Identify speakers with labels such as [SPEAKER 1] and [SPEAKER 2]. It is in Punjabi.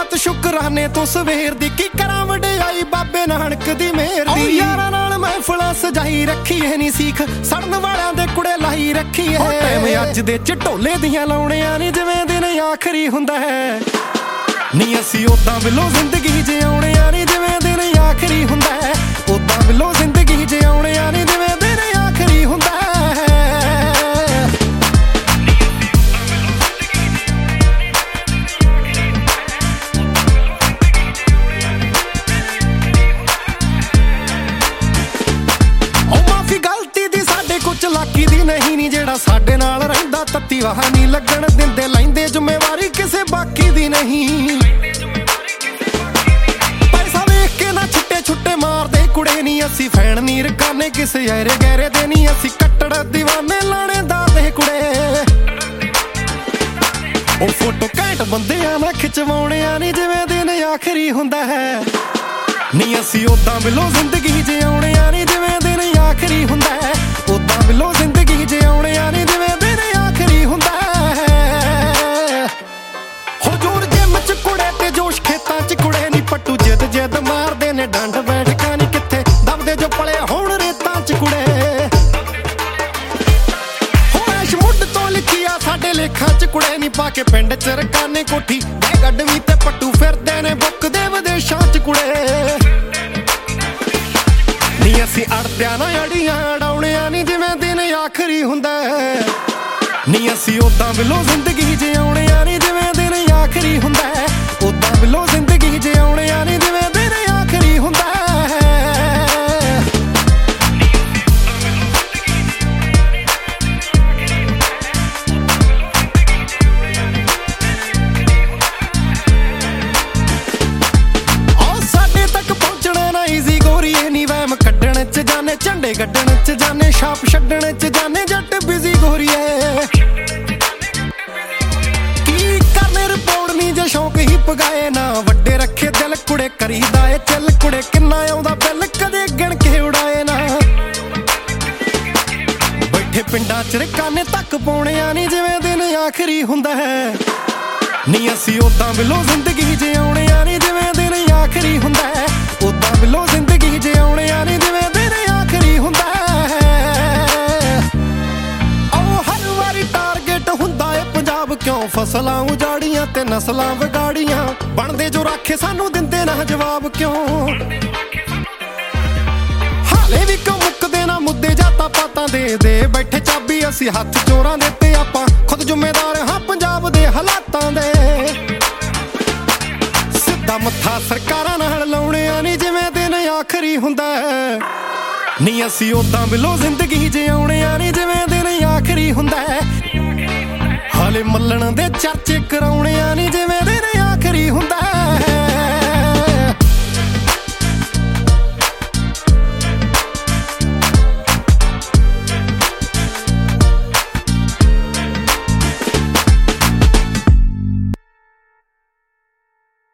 [SPEAKER 1] ਬਹੁਤ ਸ਼ੁਕਰਾਨੇ ਤੂੰ ਸਵੇਰ ਦੀ ਕੀ ਕਰਾਂ ਵਡਿਆਈ ਬਾਬੇ ਨਾਨਕ ਦੀ ਮਿਹਰ ਦੀ। ਯਾਰਾਂ ਨਾਲ ਮਹਿਫਲਾਂ ਸਜਾਈ ਰੱਖੀਏ ਨੀ ਸੀਖ ਸੜਨ ਵਾਲਿਆਂ ਦੇ ਕੁੜੇ ਲਾਈ ਰੱਖੀਏ। ਟਾਈਮ ਅੱਜ ਦੇ ਚ ਢੋਲੇ ਦੀਆਂ ਲਾਉਣਿਆਂ ਨੀ ਜਿਵੇਂ ਦਿਨ ਆਖਰੀ ਹੁੰਦਾ ਹੈ ਨੀ ਅਸੀਂ ਉਦਾਂ ਬਿਲੋ ਜ਼ਿੰਦਗੀ ਜਿਉਣਿਆਂ ਨੀ ਜਿਵੇਂ ਦਿਨ ਆਖਰੀ ਹੁੰਦਾ ਹੈ। ਉਦਾਂ ਬਿਲੋ ਜ਼ਿੰਦਗੀ ਜਿਉਣਿਆਂ ਨੀ ਜਿਵੇਂ ਦਿਨ ਆਖਰੀ ਹੁੰਦਾ ਹੈ। ਚਲਾਕੀ ਦੀ ਨਹੀਂ ਨੀ ਜਿਹੜਾ ਸਾਡੇ ਨਾਲ ਰਹਿੰਦਾ ਤੱਤੀ ਵਾਹ ਨੀ ਲੱਗਣ ਦਿੰਦੇ ਲੈਂਦੇ ਜ਼ਿੰਮੇਵਾਰੀ ਕਿਸੇ ਬਾਕੀ ਦੀ ਨਹੀਂ। ਪੈਸਾ ਵੇਖ ਕੇ ਨਾ ਛੁੱਟੇ ਛੁੱਟੇ ਮਾਰਦੇ ਕੁੜੇ ਨੀ ਅਸੀਂ ਫੈਨ ਨੀ ਰਕਾਨੇ ਕਿਸੇ ਐਰੇ ਗਹਿਰੇ ਦੇ ਨੀ ਅਸੀਂ ਕੱਟੜ دیਵਾਨੇ ਲਾਣੇਦਾਰ ਦੇ ਕੁੜੇ। ਉਹ ਫੋਟੋ ਘੈਂਟ ਬੰਦਿਆਂ ਨਾਲ ਖਿਚਵਾਉਣਿਆਂ ਨੀ ਜਿਵੇਂ ਦਿਨ ਆਖਰੀ ਹੁੰਦਾ ਹੈ ਨੀ ਅਸੀਂ ਉਦਾਂ ਬਿਲੋ ਜ਼ਿੰਦਗੀ ਜਿਉਣਿਆਂ ਨੀ ਜਿਵੇਂ ਦਿਨ ਆਖਰੀ ਹੁੰਦਾ ਹੈ। ਉਦਾਂ ਬਿਲੋ ਜ਼ਿੰਦਗੀ ਜਿਉਣਿਆਂ ਨੀ ਜਿਵੇਂ ਦਿਨ ਆਖਰੀ ਹੁੰਦਾ ਹੈ। ਹਜ਼ੂਰ ਜਿਮ ਚ ਕੁੜੇ ਤੇ ਜੋਸ਼ ਖੇਤਾਂ ਚ ਕੁੜੇ ਨੀ ਪੱਟੂ ਜਿੱਦ ਮਾਰਦੇ ਨੇ ਡੰਡ ਬੈਠਕਾਂ ਨੀ ਕਿੱਥੇ ਦਬਦੇ ਜੋ ਪਲੇ ਹੁਣ ਰੇਤਾਂ ਚ ਕੁੜੇ। ਹੋਸ਼ ਮੁੱਢ ਤੋਂ ਲਿਖੀ ਆ ਸਾਡੇ ਲੇਖਾਂ ਚ ਕੁੜੇ ਨੀ ਪਾ ਕੇ ਪਿੰਡ ਚ ਰਕਾਨੇ ਕੋਠੀ ਬਹਿ ਗੱਡਵੀਂ ਤੇ ਪੱਟੂ ਫਿਰਦੇ ਨੇ ਬੁੱਕਦੇ ਵਿਦੇਸ਼ਾਂ ਚ ਕੁੜੇ ਨੀ ਅਸੀਂ ਅੜਦਿਆਂ ਨਾ ਅੜੀਆਂ ਅੜਾਉਣਿਆਂ ਨੀ ਜਿਵੇਂ ਦਿਨ ਆਖਰੀ ਹੁੰਦਾ ਹੈ ਨੀ ਅਸੀਂ ਉਦਾਂ ਬਿਲੋ ਜ਼ਿੰਦਗੀ ਜਿਉਣਿਆਂ ਨੀ ਜਿਵੇਂ ਦਿਨ ਆਖਰੀ ਹੁੰਦਾ ਹੈ। ਉਦਾਂ ਬਿਲੋ ਜ਼ਿੰਦਗੀ ਜਿਉਣਿਆਂ ਨੀ ਜਿਵੇਂ ਦਿਨ ਆਖਰੀ ਹੁੰਦਾ ਹੈ। ਸਾਡੇ ਤੱਕ ਪਹੁੰਚਣਾ ਨਾ ਈਜ਼ੀ ਗੋਰੀਏ ਨੀ ਵਹਿਮ ਕੱਢਣ ਚ ਜਾਨੇ ਝੰਡੇ ਗੱਡਣ ਚ ਜਾਨੇ ਛਾਪ ਛੱਡਣ ਚ ਜਾਨੇ ਜੱਟ ਬਿਜ਼ੀ ਗੋਰੀਏ। ਕੀ ਕਰਨੇ ਰਿਪੋਰਟ ਨੀ ਜੇ ਸ਼ੌਕ ਹੀ ਪਗਾਏ ਨਾ ਵੱਡੇ ਰੱਖੇ ਦਿਲ ਕੁੜੇ ਕਰੀਦਾ ਏ ਚੱਲ ਕੁੜੇ ਕਿੰਨਾ ਆਉਂਦਾ ਬਿੱਲ ਕਦੇ ਗਿਣ ਕੇ ਉਡਾਏ ਨਾ। ਬੈਠੇ ਪਿੰਡਾਂ ਚ ਰਕਾਨੇ ਤੱਕ ਪਾਉਣਿਆਂ ਨੀ ਜਿਵੇਂ ਦਿਨ ਆਖਰੀ ਹੁੰਦਾ ਹੈ ਨੀ ਅਸੀਂ ਉਦਾਂ ਬਿਲੋ ਜ਼ਿੰਦਗੀ ਜਿਉਣਿਆਂ ਨੀ ਜਿਵੇਂ ਦਿਨ ਆਖਰੀ ਹੁੰਦਾ ਹੈ। ਉਦਾਂ ਬਿਲੋ ਜ਼ਿੰਦਗੀ ਜਿਉਣਿਆਂ ਨੀ ਜਿਵੇਂ ਦਿਨ ਆਖਰੀ ਹੁੰਦਾ ਹੈ। ਉਹ ਹਰ ਵਾਰੀ ਟਾਰਗੇਟ ਹੁੰਦਾ ਏ ਪੰਜਾਬ ਕਿਉਂ ਫਸਲਾਂ ਉਜਾੜੀਆਂ ਤੇ ਨਸਲਾਂ ਵਿਗਾੜੀਆਂ ਬਣਦੇ ਜੋ ਰਾਖੇ ਸਾਨੂੰ ਦਿੰਦੇ ਨਾ ਜਵਾਬ ਕਿਉਂ। ਹਾਲੇ ਵੀ ਕਿਉਂ ਮੁੱਕਦੇ ਨਾ ਮੁੱਦੇ ਜਾਤਾਂ ਪਾਤਾਂ ਦੇ ਬੈਠੇ ਚਾਬੀ ਅਸੀਂ ਹੱਥ ਚੋਰਾਂ ਦੇ ਤੇ ਆਪਾਂ ਖੁਦ ਜ਼ਿੰਮੇਦਾਰ ਹਾਂ ਪੰਜਾਬ ਦੇ ਹਾਲਾਤਾਂ ਦੇ। ਸਿੱਧਾ ਮੱਥਾ ਸਰਕਾਰਾਂ ਨਾਲ ਲਾਉਣਿਆਂ ਨੀ ਜਿਵੇਂ ਦਿਨ ਆਖਰੀ ਹੁੰਦਾ ਹੈ ਨੀ ਅਸੀਂ ਉਦਾਂ ਬਿਲੋ ਜ਼ਿੰਦਗੀ ਜਿਉਣਿਆਂ ਨੀ ਜਿਵੇਂ ਦਿਨ ਆਖਰੀ ਹੁੰਦਾ ਹੈ। ਹਾਲੇ ਮੱਲਣ ਦੇ ਚਰਚੇ ਕਰਾਉਣਿਆਂ ਨੀ ਜਿਵੇਂ